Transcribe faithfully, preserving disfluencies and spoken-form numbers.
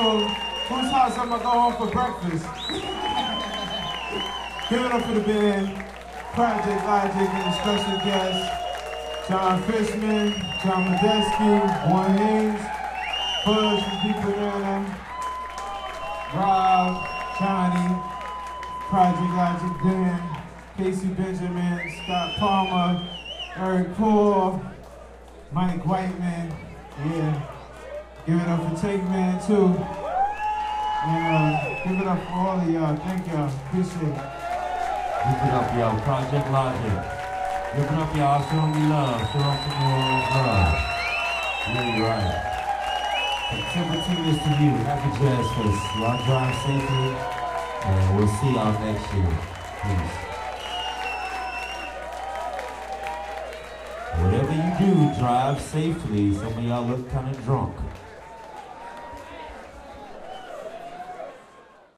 room. Whose house am I go home for breakfast? Give it up for the band. Project Logic and the special guests. John Fishman, John Medeski, Warren Haynes, Fudge from People Banana, Rob, Johnny, Project Logic, Dan, Casey Benjamin, Scott Palmer, Eric Paul, Mike Whiteman, yeah. Give it up for Take Man too. And uh, give it up for all of y'all. Thank y'all. Appreciate it. Give it up, y'all. Project Logic. Give it up, y'all. Show me love. Show them some more love. Really right. September tenth to you. Happy Jazz Fest. Y'all drive safely. And we'll see y'all next year. Peace. Whatever you do, drive safely. Some of y'all look kind of drunk.